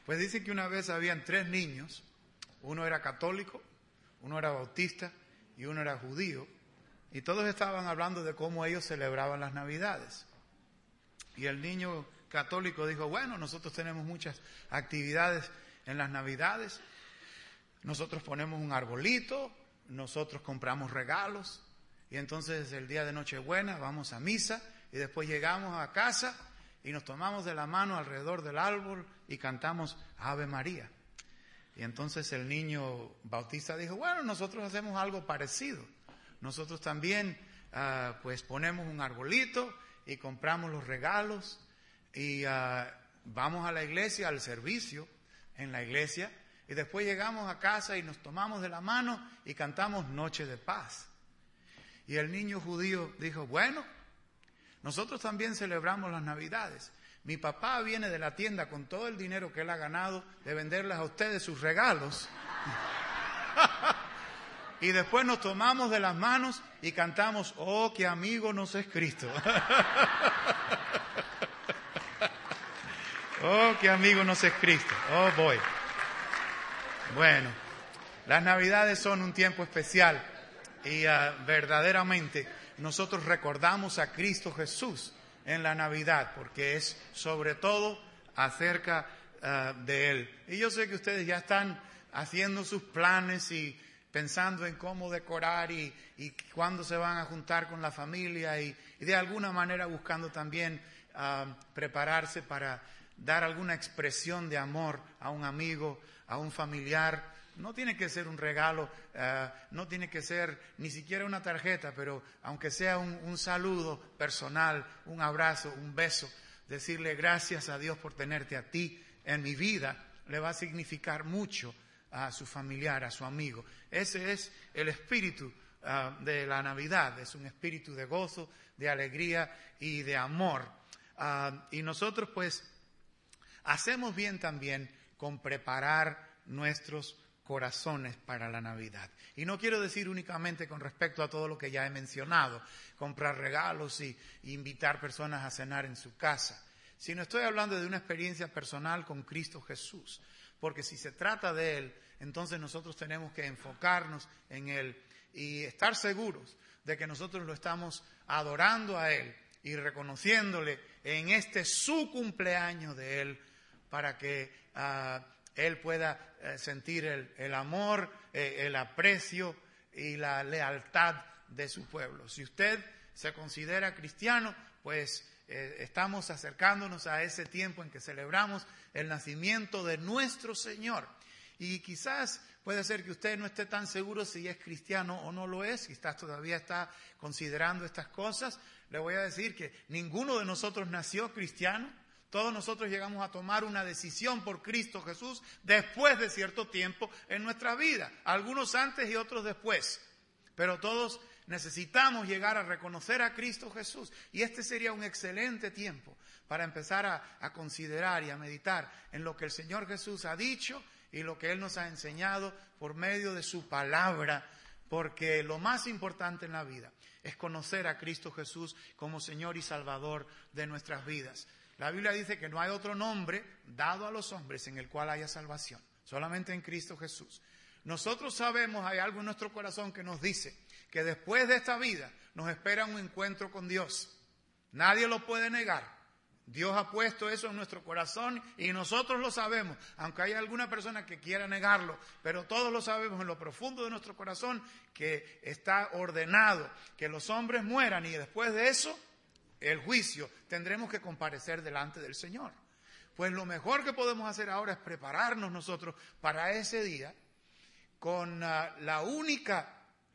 Pues dice que una vez habían 3 niños, uno era católico, uno era bautista y uno era judío, y todos estaban hablando de cómo ellos celebraban las Navidades. Y el niño católico dijo, bueno, nosotros tenemos muchas actividades en las Navidades, nosotros ponemos un arbolito, nosotros compramos regalos, y entonces el día de Nochebuena vamos a misa, y después llegamos a casa y nos tomamos de la mano alrededor del árbol y cantamos Ave María. Y entonces el niño bautista dijo, bueno, nosotros hacemos algo parecido. Nosotros también pues ponemos un arbolito y compramos los regalos y vamos a la iglesia, al servicio en la iglesia, y después llegamos a casa y nos tomamos de la mano y cantamos Noche de Paz. Y el niño judío dijo, bueno, nosotros también celebramos las Navidades. Mi papá viene de la tienda con todo el dinero que él ha ganado de venderles a ustedes sus regalos. Y después nos tomamos de las manos y cantamos, oh, qué amigo nos es Cristo. Oh, qué amigo nos es Cristo. Oh, boy. Bueno, las Navidades son un tiempo especial y verdaderamente nosotros recordamos a Cristo Jesús en la Navidad, porque es sobre todo acerca de Él. Y yo sé que ustedes ya están haciendo sus planes y pensando en cómo decorar y cuándo se van a juntar con la familia y de alguna manera buscando también prepararse para dar alguna expresión de amor a un amigo, a un familiar. No tiene que ser un regalo, no tiene que ser ni siquiera una tarjeta, pero aunque sea un saludo personal, un abrazo, un beso, decirle gracias a Dios por tenerte a ti en mi vida, le va a significar mucho a su familiar, a su amigo. Ese es el espíritu de la Navidad, es un espíritu de gozo, de alegría y de amor. Y nosotros pues hacemos bien también con preparar nuestros corazones para la Navidad. Y no quiero decir únicamente con respecto a todo lo que ya he mencionado, comprar regalos y invitar personas a cenar en su casa, sino estoy hablando de una experiencia personal con Cristo Jesús. Porque si se trata de Él, entonces nosotros tenemos que enfocarnos en Él y estar seguros de que nosotros lo estamos adorando a Él y reconociéndole en este su cumpleaños de Él para que Él pueda sentir el amor, el aprecio y la lealtad de su pueblo. Si usted se considera cristiano, pues estamos acercándonos a ese tiempo en que celebramos el nacimiento de nuestro Señor. Y quizás puede ser que usted no esté tan seguro si es cristiano o no lo es, quizás todavía está considerando estas cosas. Le voy a decir que ninguno de nosotros nació cristiano. Todos nosotros llegamos a tomar una decisión por Cristo Jesús después de cierto tiempo en nuestra vida. Algunos antes y otros después. Pero todos necesitamos llegar a reconocer a Cristo Jesús. Y este sería un excelente tiempo para empezar a considerar y a meditar en lo que el Señor Jesús ha dicho y lo que Él nos ha enseñado por medio de su palabra. Porque lo más importante en la vida es conocer a Cristo Jesús como Señor y Salvador de nuestras vidas. La Biblia dice que no hay otro nombre dado a los hombres en el cual haya salvación, solamente en Cristo Jesús. Nosotros sabemos, hay algo en nuestro corazón que nos dice que después de esta vida nos espera un encuentro con Dios. Nadie lo puede negar. Dios ha puesto eso en nuestro corazón y nosotros lo sabemos, aunque haya alguna persona que quiera negarlo, pero todos lo sabemos en lo profundo de nuestro corazón que está ordenado que los hombres mueran y después de eso el juicio, tendremos que comparecer delante del Señor. Pues lo mejor que podemos hacer ahora es prepararnos nosotros para ese día con la única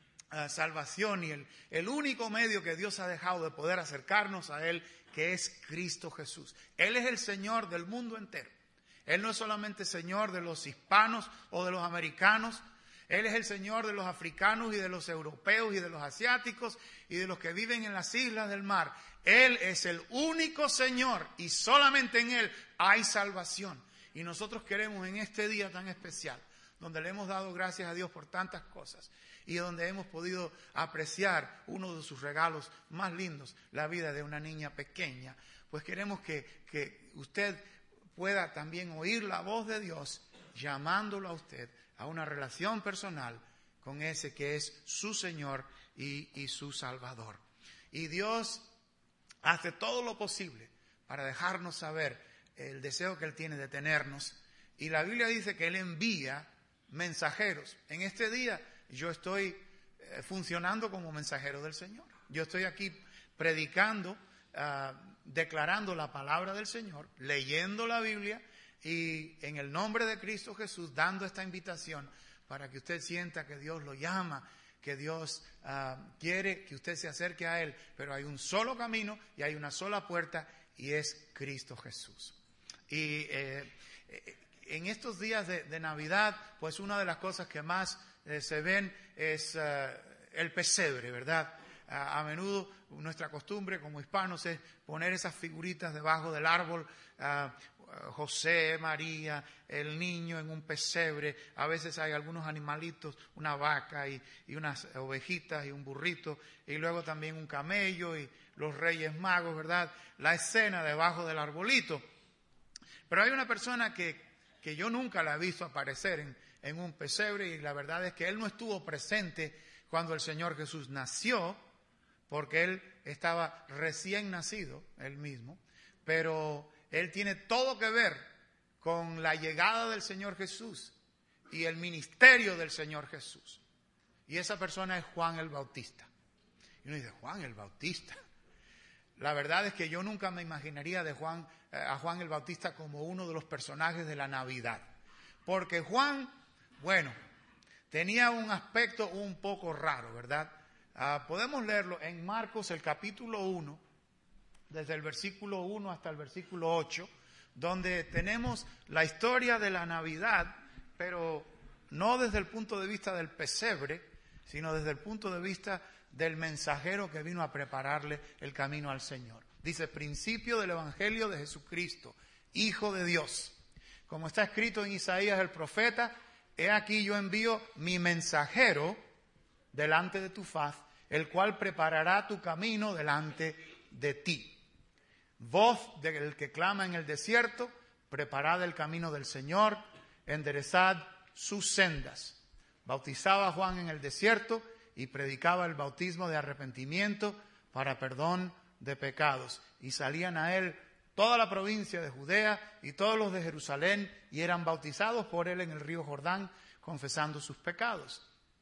salvación y el único medio que Dios ha dejado de poder acercarnos a Él, que es Cristo Jesús. Él es el Señor del mundo entero. Él no es solamente Señor de los hispanos o de los americanos. Él es el Señor de los africanos y de los europeos y de los asiáticos y de los que viven en las islas del mar. Él es el único Señor y solamente en Él hay salvación. Y nosotros queremos en este día tan especial, donde le hemos dado gracias a Dios por tantas cosas y donde hemos podido apreciar uno de sus regalos más lindos, la vida de una niña pequeña, pues queremos que usted pueda también oír la voz de Dios llamándolo a usted a una relación personal con ese que es su Señor y su Salvador. Y Dios hace todo lo posible para dejarnos saber el deseo que Él tiene de tenernos. Y la Biblia dice que Él envía mensajeros. En este día yo estoy funcionando como mensajero del Señor. Yo estoy aquí predicando, declarando la palabra del Señor, leyendo la Biblia y en el nombre de Cristo Jesús dando esta invitación para que usted sienta que Dios lo llama, que Dios quiere que usted se acerque a Él, pero hay un solo camino y hay una sola puerta y es Cristo Jesús. Y en estos días de Navidad, pues una de las cosas que más se ven es el pesebre, ¿verdad? A menudo nuestra costumbre como hispanos es poner esas figuritas debajo del árbol, José, María, el niño en un pesebre. A veces hay algunos animalitos, una vaca y unas ovejitas y un burrito, y luego también un camello y los Reyes Magos, ¿verdad? La escena debajo del arbolito. Pero hay una persona que yo nunca la he visto aparecer en un pesebre, y la verdad es que él no estuvo presente cuando el Señor Jesús nació, porque él estaba recién nacido, él mismo, pero él tiene todo que ver con la llegada del Señor Jesús y el ministerio del Señor Jesús. Y esa persona es Juan el Bautista. Y uno dice, Juan el Bautista. La verdad es que yo nunca me imaginaría a Juan el Bautista como uno de los personajes de la Navidad. Porque Juan, bueno, tenía un aspecto un poco raro, ¿verdad? Podemos leerlo en Marcos, el capítulo 1, desde el versículo 1 hasta el versículo 8, donde tenemos la historia de la Navidad, pero no desde el punto de vista del pesebre, sino desde el punto de vista del mensajero que vino a prepararle el camino al Señor. Dice, principio del Evangelio de Jesucristo, Hijo de Dios. Como está escrito en Isaías el profeta, he aquí yo envío mi mensajero delante de tu faz, el cual preparará tu camino delante de ti. Voz del que clama en el desierto, preparad el camino del Señor, enderezad sus sendas. Bautizaba a Juan en el desierto y predicaba el bautismo de arrepentimiento para perdón de pecados. Y salían a él toda la provincia de Judea y todos los de Jerusalén, y eran bautizados por él en el río Jordán, confesando sus pecados.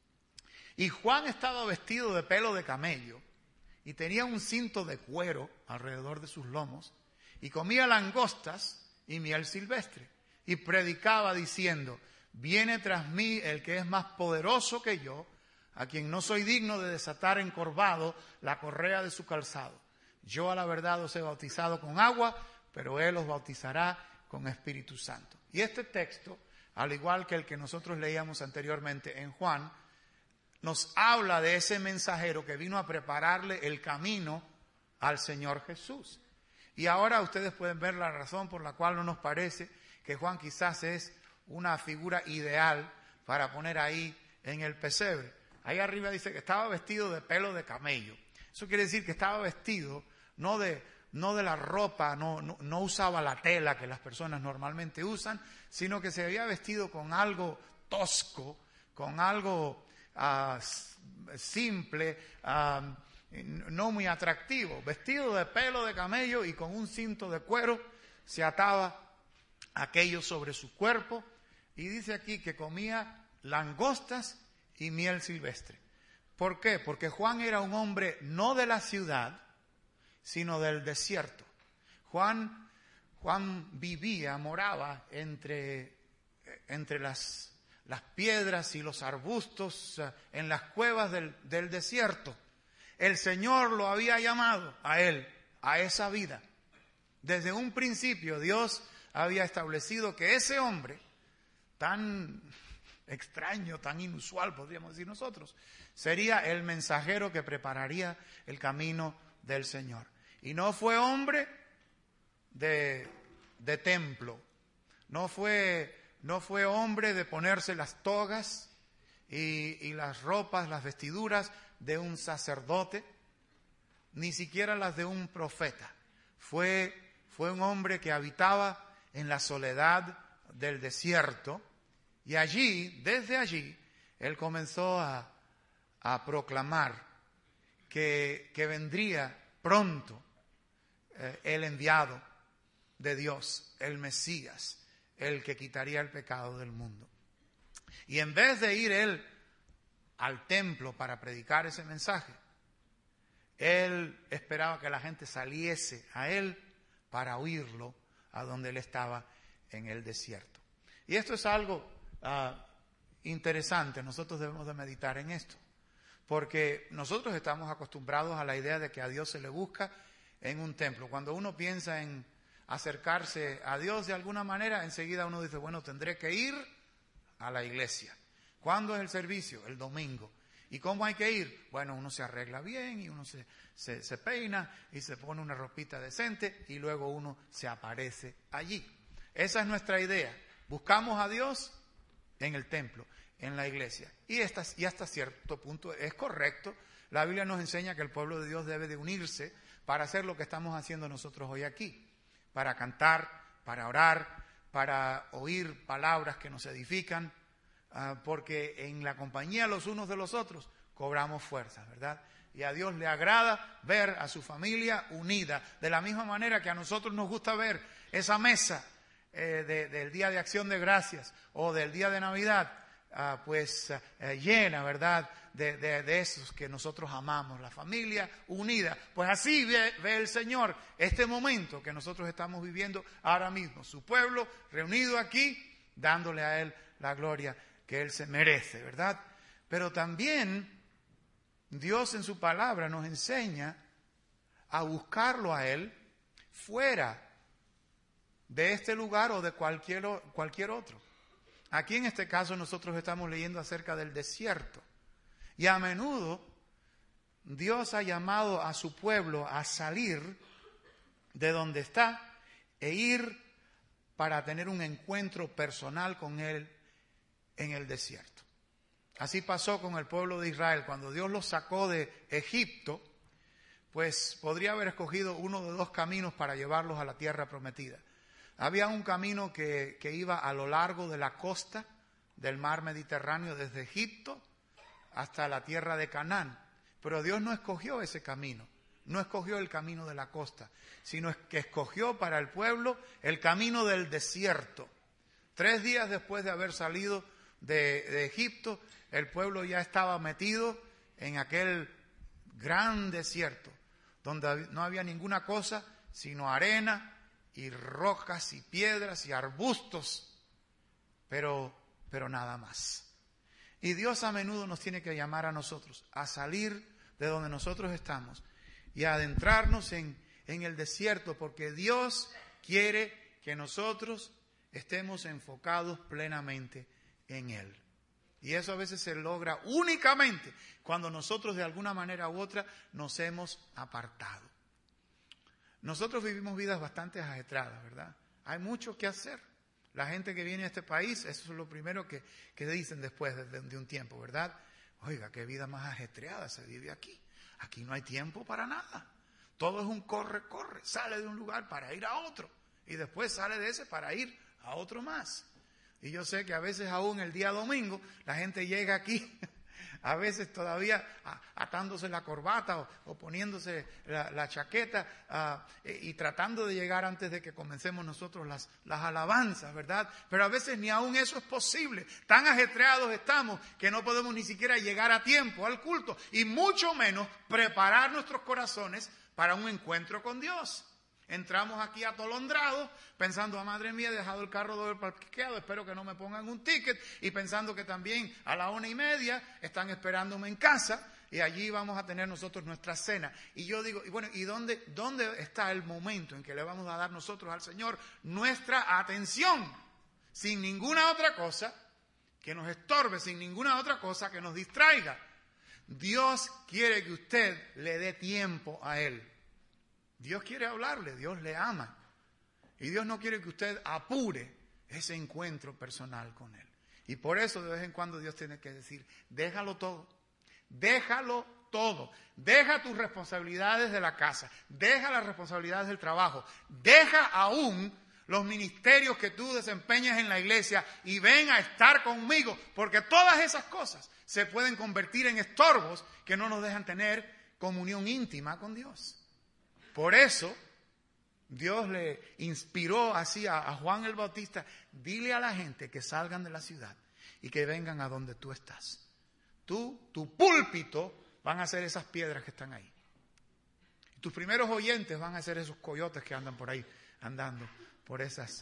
Y Juan estaba vestido de pelo de camello y tenía un cinto de cuero alrededor de sus lomos, y comía langostas y miel silvestre, y predicaba diciendo, viene tras mí el que es más poderoso que yo, a quien no soy digno de desatar encorvado la correa de su calzado. Yo a la verdad os he bautizado con agua, pero él os bautizará con Espíritu Santo. Y este texto, al igual que el que nosotros leíamos anteriormente en Juan, nos habla de ese mensajero que vino a prepararle el camino al Señor Jesús. Y ahora ustedes pueden ver la razón por la cual no nos parece que Juan quizás es una figura ideal para poner ahí en el pesebre. Ahí arriba dice que estaba vestido de pelo de camello. Eso quiere decir que estaba vestido no de la ropa, no usaba la tela que las personas normalmente usan, sino que se había vestido con algo tosco, con algo simple, no muy atractivo. Vestido de pelo de camello y con un cinto de cuero, se ataba aquello sobre su cuerpo, y dice aquí que comía langostas y miel silvestre. ¿Por qué? Porque Juan era un hombre no de la ciudad, sino del desierto. Juan moraba entre las piedras y los arbustos, en las cuevas del desierto. El Señor lo había llamado a él, a esa vida. Desde un principio Dios había establecido que ese hombre, tan extraño, tan inusual, podríamos decir nosotros, sería el mensajero que prepararía el camino del Señor. Y no fue hombre de templo, no fue hombre de ponerse las togas y las ropas, las vestiduras de un sacerdote, ni siquiera las de un profeta. Fue un hombre que habitaba en la soledad del desierto, y allí, desde allí, él comenzó a proclamar que vendría pronto el enviado de Dios, el Mesías, el que quitaría el pecado del mundo. Y en vez de ir él al templo para predicar ese mensaje, él esperaba que la gente saliese a él para oírlo a donde él estaba en el desierto. Y esto es algo interesante, nosotros debemos de meditar en esto, porque nosotros estamos acostumbrados a la idea de que a Dios se le busca en un templo. Cuando uno piensa en acercarse a Dios de alguna manera, enseguida uno dice, bueno, tendré que ir a la iglesia. ¿Cuándo es el servicio? El domingo. ¿Y cómo hay que ir? Bueno, uno se arregla bien y uno se peina y se pone una ropita decente y luego uno se aparece allí. Esa es nuestra idea. Buscamos a Dios en el templo, en la iglesia. Y hasta cierto punto es correcto. La Biblia nos enseña que el pueblo de Dios debe de unirse para hacer lo que estamos haciendo nosotros hoy aquí. Para cantar, para orar, para oír palabras que nos edifican, porque en la compañía los unos de los otros cobramos fuerzas, ¿verdad? Y a Dios le agrada ver a su familia unida, de la misma manera que a nosotros nos gusta ver esa mesa del Día de Acción de Gracias o del Día de Navidad, llena, ¿verdad?, de esos que nosotros amamos, la familia unida. Pues así ve el Señor este momento que nosotros estamos viviendo ahora mismo, su pueblo reunido aquí, dándole a Él la gloria que Él se merece, ¿verdad? Pero también Dios en su palabra nos enseña a buscarlo a Él fuera de este lugar o de cualquier otro. Aquí en este caso nosotros estamos leyendo acerca del desierto. Y a menudo Dios ha llamado a su pueblo a salir de donde está e ir para tener un encuentro personal con Él en el desierto. Así pasó con el pueblo de Israel. Cuando Dios los sacó de Egipto, pues podría haber escogido uno de dos caminos para llevarlos a la tierra prometida. Había un camino que iba a lo largo de la costa del mar Mediterráneo, desde Egipto hasta la tierra de Canaán. Pero Dios no escogió ese camino, no escogió el camino de la costa, sino que escogió para el pueblo el camino del desierto. 3 días después de haber salido de Egipto, el pueblo ya estaba metido en aquel gran desierto, donde no había ninguna cosa sino arena y rocas y piedras y arbustos, pero nada más. Y Dios a menudo nos tiene que llamar a nosotros a salir de donde nosotros estamos y a adentrarnos en el desierto, porque Dios quiere que nosotros estemos enfocados plenamente en Él. Y eso a veces se logra únicamente cuando nosotros de alguna manera u otra nos hemos apartado. Nosotros vivimos vidas bastante ajetreadas, ¿verdad? Hay mucho que hacer. La gente que viene a este país, eso es lo primero que dicen después de un tiempo, ¿verdad? Oiga, qué vida más ajetreada se vive aquí. Aquí no hay tiempo para nada. Todo es un corre. Sale de un lugar para ir a otro. Y después sale de ese para ir a otro más. Y yo sé que a veces aún el día domingo la gente llega aquí, a veces todavía atándose la corbata o poniéndose la chaqueta y tratando de llegar antes de que comencemos nosotros las alabanzas, ¿verdad? Pero a veces ni aún eso es posible. Tan ajetreados estamos que no podemos ni siquiera llegar a tiempo al culto y mucho menos preparar nuestros corazones para un encuentro con Dios. Entramos aquí atolondrados, pensando, madre mía, he dejado el carro doble parqueado, espero que no me pongan un ticket, y pensando que también a la 1:30 están esperándome en casa, y allí vamos a tener nosotros nuestra cena. Y yo digo, ¿y dónde está el momento en que le vamos a dar nosotros al Señor nuestra atención? Sin ninguna otra cosa que nos estorbe, sin ninguna otra cosa que nos distraiga. Dios quiere que usted le dé tiempo a Él. Dios quiere hablarle, Dios le ama. Y Dios no quiere que usted apure ese encuentro personal con Él. Y por eso de vez en cuando Dios tiene que decir, déjalo todo. Déjalo todo. Deja tus responsabilidades de la casa. Deja las responsabilidades del trabajo. Deja aún los ministerios que tú desempeñas en la iglesia y ven a estar conmigo, porque todas esas cosas se pueden convertir en estorbos que no nos dejan tener comunión íntima con Dios. Por eso Dios le inspiró así a Juan el Bautista: dile a la gente que salgan de la ciudad y que vengan a donde tú estás. Tu púlpito van a ser esas piedras que están ahí. Tus primeros oyentes van a ser esos coyotes que andan por ahí, andando por esas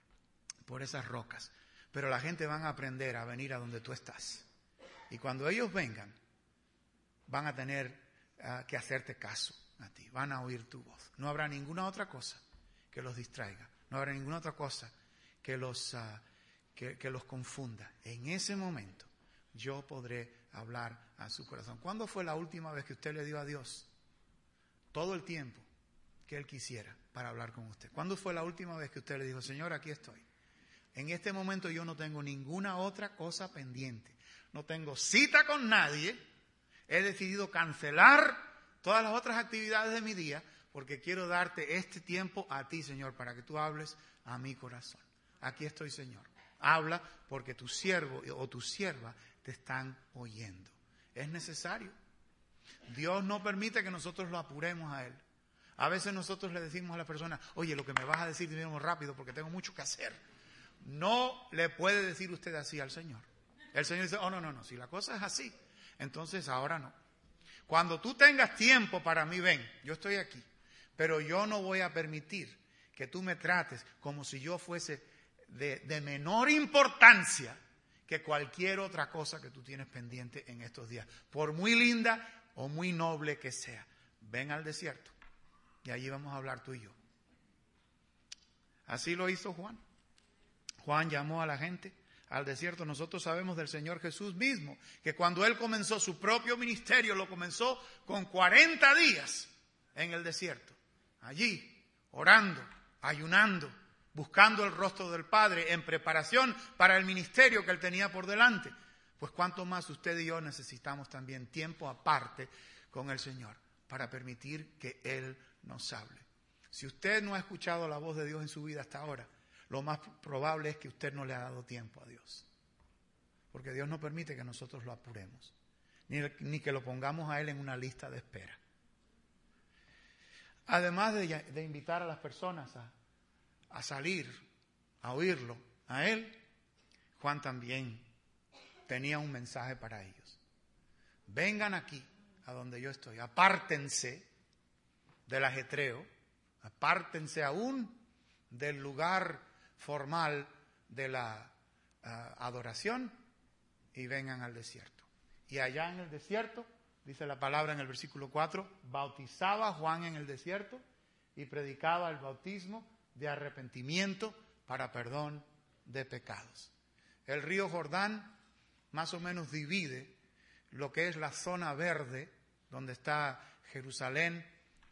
rocas. Pero la gente van a aprender a venir a donde tú estás. Y cuando ellos vengan, van a tener que hacerte caso a ti. Van a oír tu voz. No habrá ninguna otra cosa que los distraiga. No habrá ninguna otra cosa que los confunda. En ese momento yo podré hablar a su corazón. ¿Cuándo fue la última vez que usted le dio a Dios todo el tiempo que Él quisiera para hablar con usted? ¿Cuándo fue la última vez que usted le dijo: Señor, aquí estoy? En este momento yo no tengo ninguna otra cosa pendiente. No tengo cita con nadie. He decidido cancelar todas las otras actividades de mi día porque quiero darte este tiempo a ti, Señor, para que tú hables a mi corazón. Aquí estoy, Señor. Habla, porque tu siervo o tu sierva te están oyendo. Es necesario. Dios no permite que nosotros lo apuremos a Él. A veces nosotros le decimos a la persona: oye, lo que me vas a decir, dime rápido porque tengo mucho que hacer. No le puede decir usted así al Señor. El Señor dice: oh, no, si la cosa es así, entonces ahora no. Cuando tú tengas tiempo para mí, ven, yo estoy aquí. Pero yo no voy a permitir que tú me trates como si yo fuese de menor importancia que cualquier otra cosa que tú tienes pendiente en estos días, por muy linda o muy noble que sea. Ven al desierto y allí vamos a hablar tú y yo. Así lo hizo Juan. Juan llamó a la gente al desierto. Nosotros sabemos del Señor Jesús mismo que cuando Él comenzó su propio ministerio, lo comenzó con 40 días en el desierto, allí orando, ayunando, buscando el rostro del Padre en preparación para el ministerio que Él tenía por delante. Pues cuánto más usted y yo necesitamos también tiempo aparte con el Señor para permitir que Él nos hable. Si usted no ha escuchado la voz de Dios en su vida hasta ahora, lo más probable es que usted no le ha dado tiempo a Dios. Porque Dios no permite que nosotros lo apuremos, ni que lo pongamos a Él en una lista de espera. Además de invitar a las personas a salir, a oírlo, a Él, Juan también tenía un mensaje para ellos. Vengan aquí, a donde yo estoy, apártense del ajetreo, apártense aún del lugar formal de la adoración y vengan al desierto. Y allá en el desierto, dice la palabra en el versículo 4, bautizaba Juan en el desierto y predicaba el bautismo de arrepentimiento para perdón de pecados. El río Jordán más o menos divide lo que es la zona verde, donde está Jerusalén,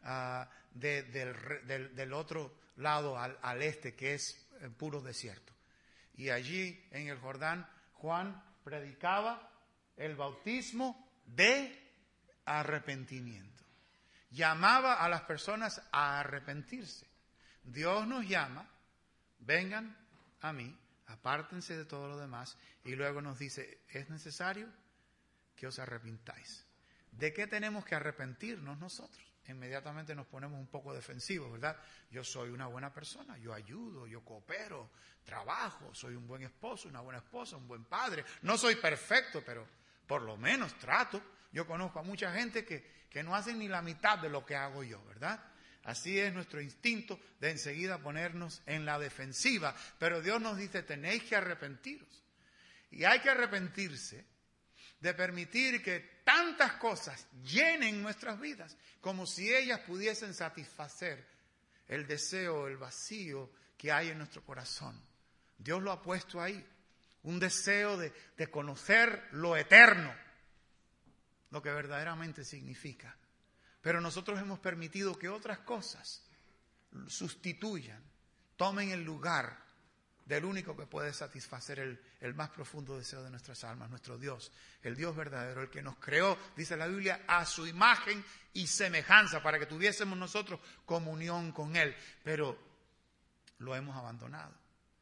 del otro lado al este, que es puro desierto. Y allí en el Jordán Juan predicaba el bautismo de arrepentimiento. Llamaba a las personas a arrepentirse. Dios nos llama: vengan a mí, apártense de todo lo demás, y luego nos dice: es necesario que os arrepintáis. ¿De qué tenemos que arrepentirnos nosotros? Inmediatamente nos ponemos un poco defensivos, ¿verdad? Yo soy una buena persona, yo ayudo, yo coopero, trabajo, soy un buen esposo, una buena esposa, un buen padre. No soy perfecto, pero por lo menos trato. Yo conozco a mucha gente que no hacen ni la mitad de lo que hago yo, ¿verdad? Así es nuestro instinto de enseguida ponernos en la defensiva. Pero Dios nos dice: tenéis que arrepentiros. Y hay que arrepentirse de permitir que tantas cosas llenen nuestras vidas, como si ellas pudiesen satisfacer el deseo, el vacío que hay en nuestro corazón. Dios lo ha puesto ahí, un deseo de conocer lo eterno, lo que verdaderamente significa. Pero nosotros hemos permitido que otras cosas sustituyan, tomen el lugar del único que puede satisfacer el más profundo deseo de nuestras almas, nuestro Dios, el Dios verdadero, el que nos creó, dice la Biblia, a su imagen y semejanza, para que tuviésemos nosotros comunión con Él. Pero lo hemos abandonado.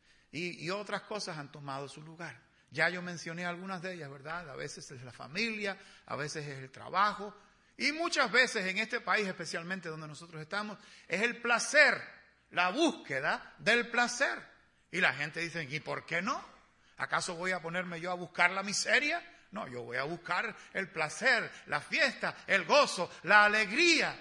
Y otras cosas han tomado su lugar. Ya yo mencioné algunas de ellas, ¿verdad? A veces es la familia, a veces es el trabajo. Y muchas veces en este país, especialmente donde nosotros estamos, es el placer, la búsqueda del placer. Y la gente dice, ¿y por qué no? ¿Acaso voy a ponerme yo a buscar la miseria? No, yo voy a buscar el placer, la fiesta, el gozo, la alegría.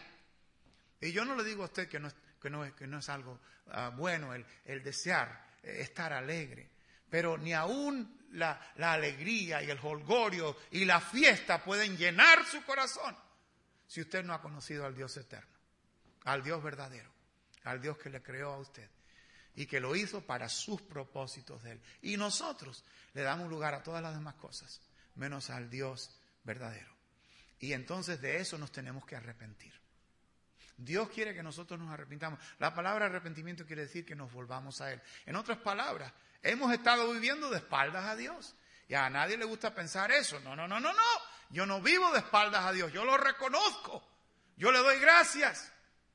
Y yo no le digo a usted que no es algo bueno el desear, estar alegre. Pero ni aún la alegría y el jolgorio y la fiesta pueden llenar su corazón si usted no ha conocido al Dios eterno, al Dios verdadero, al Dios que le creó a usted y que lo hizo para sus propósitos de Él. Y nosotros le damos lugar a todas las demás cosas, menos al Dios verdadero. Y entonces de eso nos tenemos que arrepentir. Dios quiere que nosotros nos arrepintamos. La palabra arrepentimiento quiere decir que nos volvamos a Él. En otras palabras, hemos estado viviendo de espaldas a Dios. Y a nadie le gusta pensar eso. No. Yo no vivo de espaldas a Dios. Yo lo reconozco. Yo le doy gracias.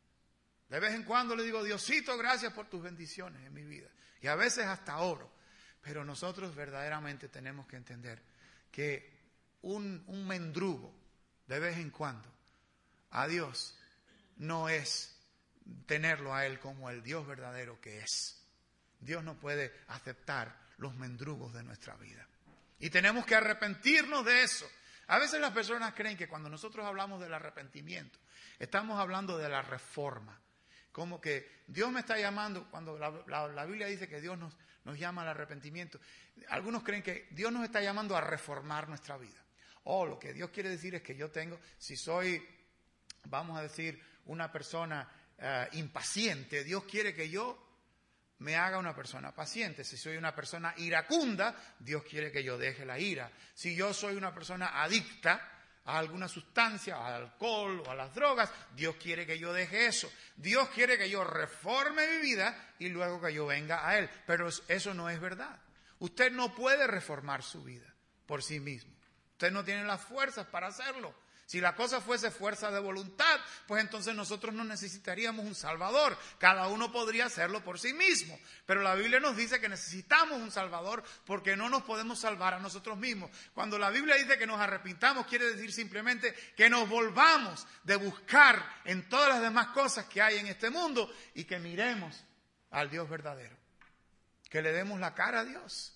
De vez en cuando le digo, Diosito, gracias por tus bendiciones en mi vida. Y a veces hasta oro. Pero nosotros verdaderamente tenemos que entender que un mendrugo, de vez en cuando, a Dios no es tenerlo a Él como el Dios verdadero que es. Dios no puede aceptar los mendrugos de nuestra vida. Y tenemos que arrepentirnos de eso. A veces las personas creen que cuando nosotros hablamos del arrepentimiento, estamos hablando de la reforma. Como que Dios me está llamando, cuando la Biblia dice que Dios nos llama al arrepentimiento. Algunos creen que Dios nos está llamando a reformar nuestra vida. Lo que Dios quiere decir es que yo tengo, si soy, vamos a decir, una persona impaciente, Dios quiere que yo me haga una persona paciente. Si soy una persona iracunda, Dios quiere que yo deje la ira. Si yo soy una persona adicta a alguna sustancia, al alcohol o a las drogas, Dios quiere que yo deje eso. Dios quiere que yo reforme mi vida y luego que yo venga a Él. Pero eso no es verdad. Usted no puede reformar su vida por sí mismo. Usted no tiene las fuerzas para hacerlo. Si la cosa fuese fuerza de voluntad, pues entonces nosotros no necesitaríamos un Salvador. Cada uno podría hacerlo por sí mismo. Pero la Biblia nos dice que necesitamos un Salvador porque no nos podemos salvar a nosotros mismos. Cuando la Biblia dice que nos arrepintamos, quiere decir simplemente que nos volvamos de buscar en todas las demás cosas que hay en este mundo y que miremos al Dios verdadero. Que le demos la cara a Dios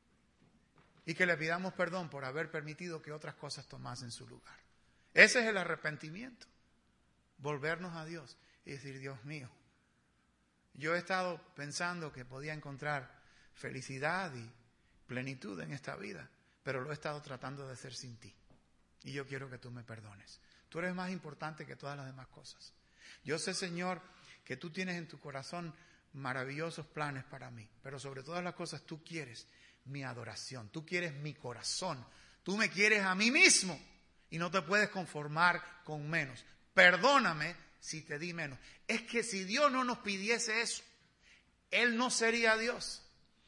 y que le pidamos perdón por haber permitido que otras cosas tomasen su lugar. Ese es el arrepentimiento, volvernos a Dios y decir, Dios mío, yo he estado pensando que podía encontrar felicidad y plenitud en esta vida, pero lo he estado tratando de hacer sin ti. Y yo quiero que tú me perdones. Tú eres más importante que todas las demás cosas. Yo sé, Señor, que tú tienes en tu corazón maravillosos planes para mí, pero sobre todas las cosas tú quieres mi adoración, tú quieres mi corazón, tú me quieres a mí mismo. Y no te puedes conformar con menos. Perdóname si te di menos. Es que si Dios no nos pidiese eso, Él no sería Dios.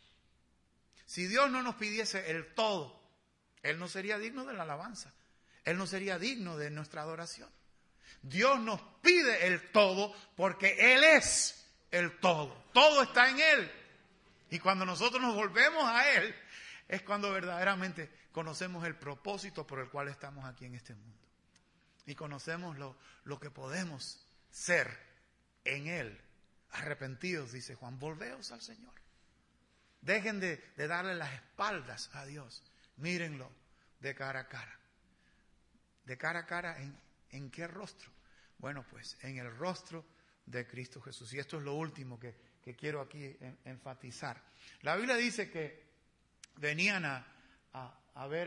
Si Dios no nos pidiese el todo, Él no sería digno de la alabanza. Él no sería digno de nuestra adoración. Dios nos pide el todo porque Él es el todo. Todo está en Él. Y cuando nosotros nos volvemos a Él, es cuando verdaderamente conocemos el propósito por el cual estamos aquí en este mundo. Y conocemos lo que podemos ser en Él. Arrepentidos, dice Juan, volveos al Señor. Dejen de darle las espaldas a Dios. Mírenlo de cara a cara. ¿De cara a cara en qué rostro? Bueno, pues en el rostro de Cristo Jesús. Y esto es lo último que quiero aquí enfatizar. La Biblia dice que venían a ver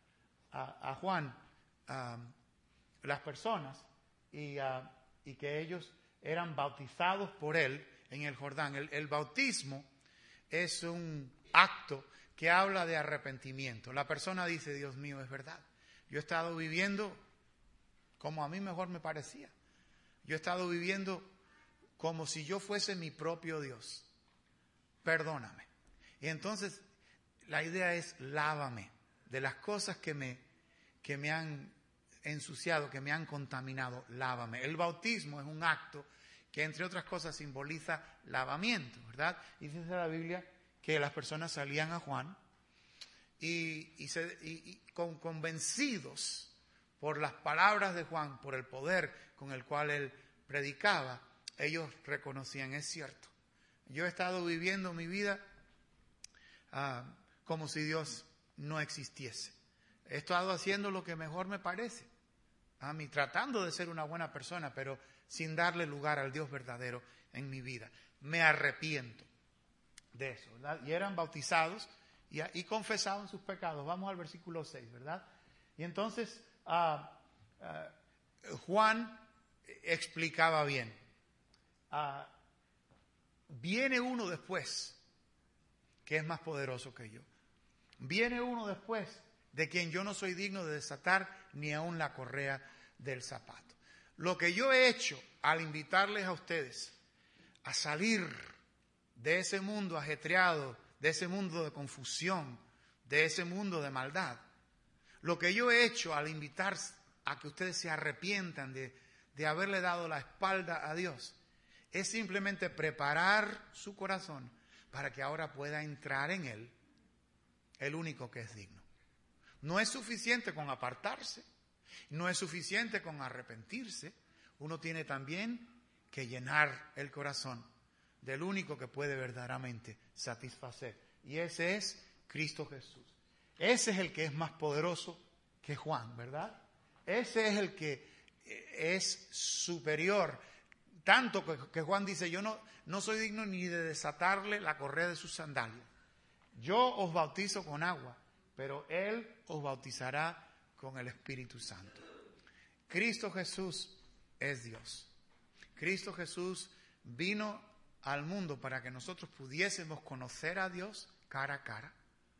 a Juan las personas y que ellos eran bautizados por él en el Jordán. El bautismo es un acto que habla de arrepentimiento. La persona dice, Dios mío, es verdad. Yo he estado viviendo como a mí mejor me parecía. Yo he estado viviendo como si yo fuese mi propio Dios. Perdóname. Y entonces la idea es lávame de las cosas que me han ensuciado, que me han contaminado, lávame. El bautismo es un acto que entre otras cosas simboliza lavamiento, ¿verdad? Y dice la Biblia que las personas salían a Juan y convencidos por las palabras de Juan, por el poder con el cual él predicaba, ellos reconocían, es cierto, yo he estado viviendo mi vida como si Dios no existiese. He estado haciendo lo que mejor me parece a mí, tratando de ser una buena persona, pero sin darle lugar al Dios verdadero en mi vida. Me arrepiento de eso, ¿verdad? Y eran bautizados y confesaban sus pecados. Vamos al versículo 6, ¿verdad? Y entonces Juan explicaba bien. Viene uno después que es más poderoso que yo. Viene uno después de quien yo no soy digno de desatar ni aun la correa del zapato. Lo que yo he hecho al invitarles a ustedes a salir de ese mundo ajetreado, de ese mundo de confusión, de ese mundo de maldad, lo que yo he hecho al invitar a que ustedes se arrepientan de haberle dado la espalda a Dios, es simplemente preparar su corazón para que ahora pueda entrar en Él el único que es digno. No es suficiente con apartarse, no es suficiente con arrepentirse, uno tiene también que llenar el corazón del único que puede verdaderamente satisfacer. Y ese es Cristo Jesús. Ese es el que es más poderoso que Juan, ¿verdad? Ese es el que es superior. Tanto que Juan dice, yo no soy digno ni de desatarle la correa de sus sandalias. Yo os bautizo con agua, pero Él os bautizará con el Espíritu Santo. Cristo Jesús es Dios. Cristo Jesús vino al mundo para que nosotros pudiésemos conocer a Dios cara a cara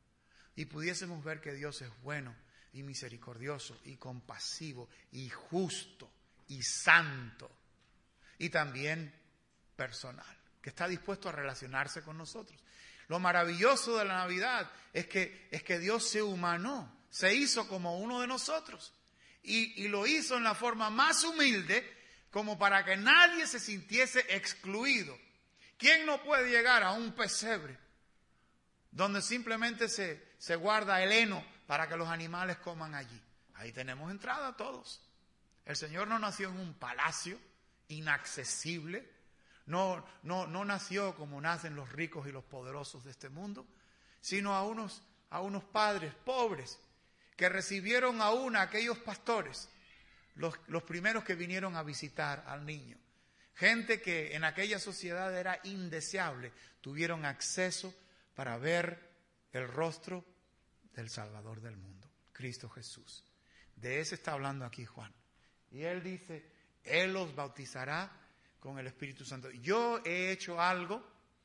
y pudiésemos ver que Dios es bueno y misericordioso y compasivo y justo y santo y también personal, que está dispuesto a relacionarse con nosotros. Lo maravilloso de la Navidad es que Dios se humanó, se hizo como uno de nosotros y lo hizo en la forma más humilde, como para que nadie se sintiese excluido. ¿Quién no puede llegar a un pesebre donde simplemente se guarda el heno para que los animales coman allí? Ahí tenemos entrada todos. El Señor no nació en un palacio inaccesible, no nació como nacen los ricos y los poderosos de este mundo, sino a unos padres pobres que recibieron aún a aquellos pastores, los primeros que vinieron a visitar al niño. Gente que en aquella sociedad era indeseable, tuvieron acceso para ver el rostro del Salvador del mundo, Cristo Jesús. De ese está hablando aquí Juan. Y él dice, Él los bautizará con el Espíritu Santo. Yo he hecho algo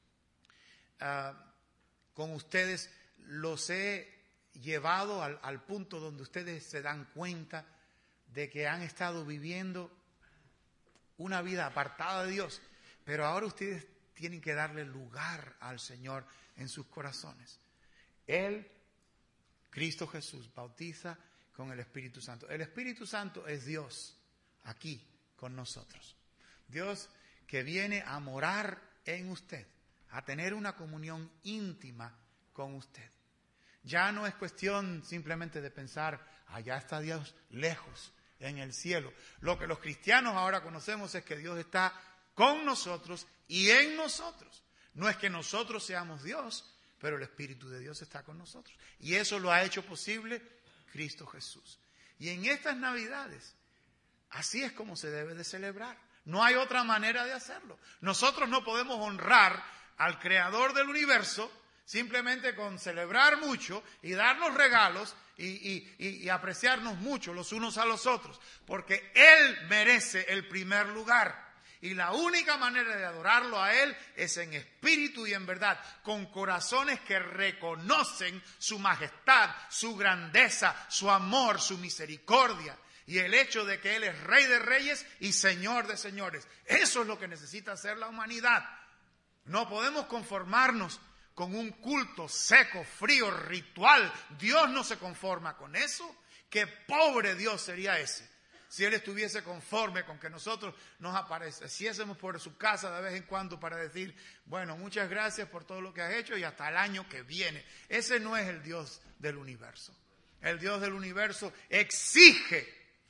con ustedes, los he llevado al punto donde ustedes se dan cuenta de que han estado viviendo una vida apartada de Dios, pero ahora ustedes tienen que darle lugar al Señor en sus corazones. Él, Cristo Jesús, bautiza con el Espíritu Santo. El Espíritu Santo es Dios aquí con nosotros. Dios que viene a morar en usted, a tener una comunión íntima con usted. Ya no es cuestión simplemente de pensar, allá está Dios lejos, en el cielo. Lo que los cristianos ahora conocemos es que Dios está con nosotros y en nosotros. No es que nosotros seamos Dios, pero el Espíritu de Dios está con nosotros. Y eso lo ha hecho posible Cristo Jesús. Y en estas Navidades, así es como se debe de celebrar. No hay otra manera de hacerlo. Nosotros no podemos honrar al Creador del universo simplemente con celebrar mucho y darnos regalos y apreciarnos mucho los unos a los otros, porque Él merece el primer lugar. Y la única manera de adorarlo a Él es en espíritu y en verdad, con corazones que reconocen su majestad, su grandeza, su amor, su misericordia. Y el hecho de que Él es Rey de Reyes y Señor de Señores. Eso es lo que necesita hacer la humanidad. No podemos conformarnos con un culto seco, frío, ritual. Dios no se conforma con eso. Qué pobre Dios sería ese, si Él estuviese conforme con que nosotros nos apareciésemos por su casa de vez en cuando para decir, bueno, muchas gracias por todo lo que has hecho y hasta el año que viene. Ese no es el Dios del universo. El Dios del universo exige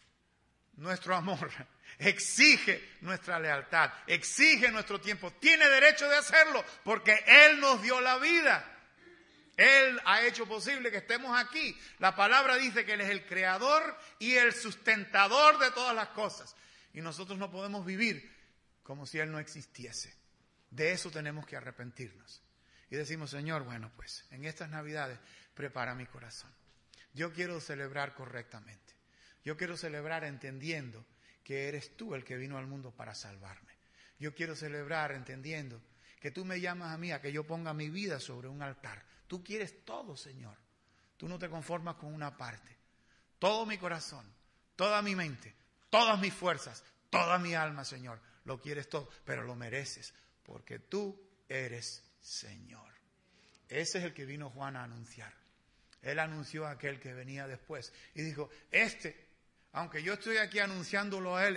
nuestro amor, exige nuestra lealtad, exige nuestro tiempo. Tiene derecho de hacerlo porque Él nos dio la vida. Él ha hecho posible que estemos aquí. La palabra dice que Él es el creador y el sustentador de todas las cosas. Y nosotros no podemos vivir como si Él no existiese. De eso tenemos que arrepentirnos. Y decimos, Señor, bueno, pues en estas Navidades prepara mi corazón. Yo quiero celebrar correctamente. Yo quiero celebrar entendiendo que eres tú el que vino al mundo para salvarme. Yo quiero celebrar entendiendo que tú me llamas a mí a que yo ponga mi vida sobre un altar. Tú quieres todo, Señor. Tú no te conformas con una parte. Todo mi corazón, toda mi mente, todas mis fuerzas, toda mi alma, Señor. Lo quieres todo, pero lo mereces porque tú eres Señor. Ese es el que vino Juan a anunciar. Él anunció a aquel que venía después y dijo, aunque yo estoy aquí anunciándolo a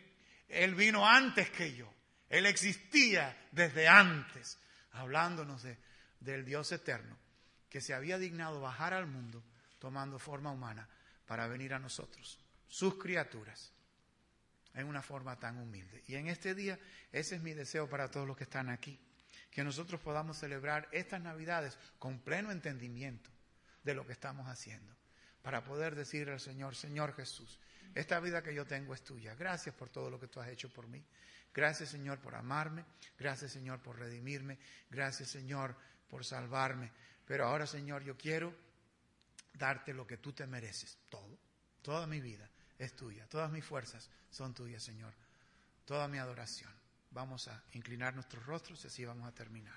él vino antes que yo. Él existía desde antes, hablándonos del Dios eterno, que se había dignado bajar al mundo tomando forma humana para venir a nosotros, sus criaturas, en una forma tan humilde. Y en este día, ese es mi deseo para todos los que están aquí, que nosotros podamos celebrar estas Navidades con pleno entendimiento de lo que estamos haciendo, para poder decir al Señor, Señor Jesús, esta vida que yo tengo es tuya. Gracias por todo lo que tú has hecho por mí. Gracias, Señor, por amarme. Gracias, Señor, por redimirme. Gracias, Señor, por salvarme. Pero ahora, Señor, yo quiero darte lo que tú te mereces. Toda mi vida es tuya. Todas mis fuerzas son tuyas, Señor. Toda mi adoración. Vamos a inclinar nuestros rostros y así vamos a terminar.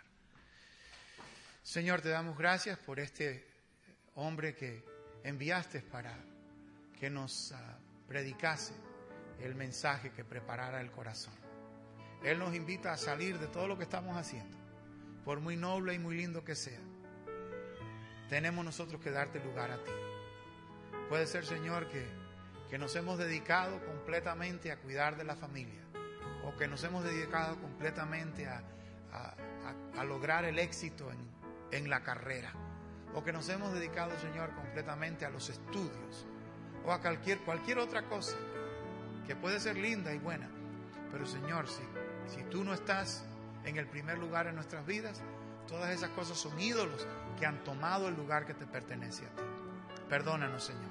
Señor, te damos gracias por este hombre que enviaste para que nos predicase el mensaje que preparara el corazón. Él nos invita a salir de todo lo que estamos haciendo, por muy noble y muy lindo que sea. Tenemos nosotros que darte lugar a ti. Puede ser, Señor, que nos hemos dedicado completamente a cuidar de la familia, o que nos hemos dedicado completamente a lograr el éxito en la carrera, o que nos hemos dedicado, Señor, completamente a los estudios, o a cualquier otra cosa que puede ser linda y buena. Pero, Señor, si tú no estás en el primer lugar en nuestras vidas, todas esas cosas son ídolos que han tomado el lugar que te pertenece a ti. Perdónanos, Señor.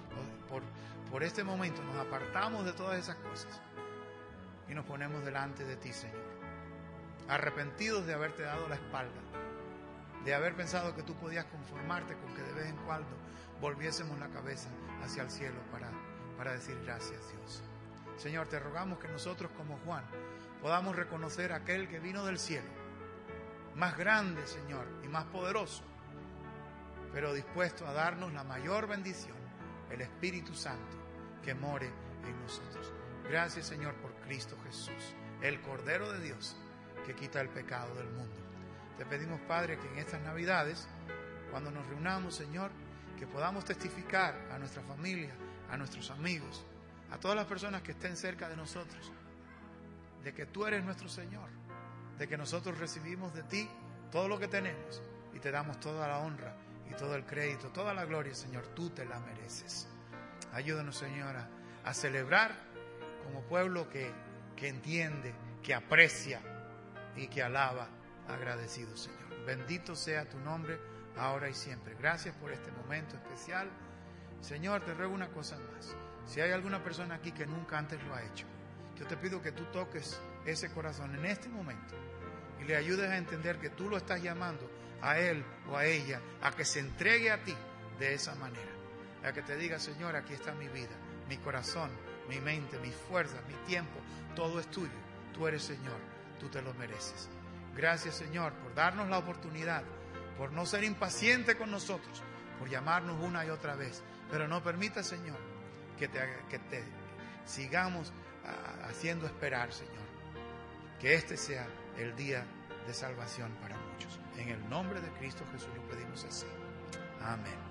Por este momento nos apartamos de todas esas cosas y nos ponemos delante de ti, Señor, arrepentidos de haberte dado la espalda, de haber pensado que tú podías conformarte con que de vez en cuando volviésemos la cabeza hacia el cielo para decir gracias, Dios. Señor, te rogamos que nosotros como Juan podamos reconocer a aquel que vino del cielo, más grande, Señor, y más poderoso, pero dispuesto a darnos la mayor bendición, el Espíritu Santo que more en nosotros. Gracias, Señor, por Cristo Jesús, el Cordero de Dios que quita el pecado del mundo. Te pedimos, Padre, que en estas Navidades, cuando nos reunamos, Señor, que podamos testificar a nuestra familia, a nuestros amigos, a todas las personas que estén cerca de nosotros, de que tú eres nuestro Señor, de que nosotros recibimos de ti todo lo que tenemos y te damos toda la honra y todo el crédito, toda la gloria, Señor, tú te la mereces. Ayúdanos, Señor, a celebrar como pueblo que entiende, que aprecia y que alaba, agradecido, Señor. Bendito sea tu nombre, ahora y siempre. Gracias por este momento especial. Señor, te ruego una cosa más. Si hay alguna persona aquí que nunca antes lo ha hecho, yo te pido que tú toques ese corazón en este momento y le ayudes a entender que tú lo estás llamando a él o a ella a que se entregue a ti de esa manera, a que te diga, Señor, aquí está mi vida, mi corazón, mi mente, mis fuerzas, mi tiempo, todo es tuyo. Tú eres Señor, tú te lo mereces. Gracias, Señor, por darnos la oportunidad, por no ser impaciente con nosotros, por llamarnos una y otra vez. Pero no permita, Señor, que te sigamos haciendo esperar, Señor. Que este sea el día de salvación para muchos. En el nombre de Cristo Jesús lo pedimos así. Amén.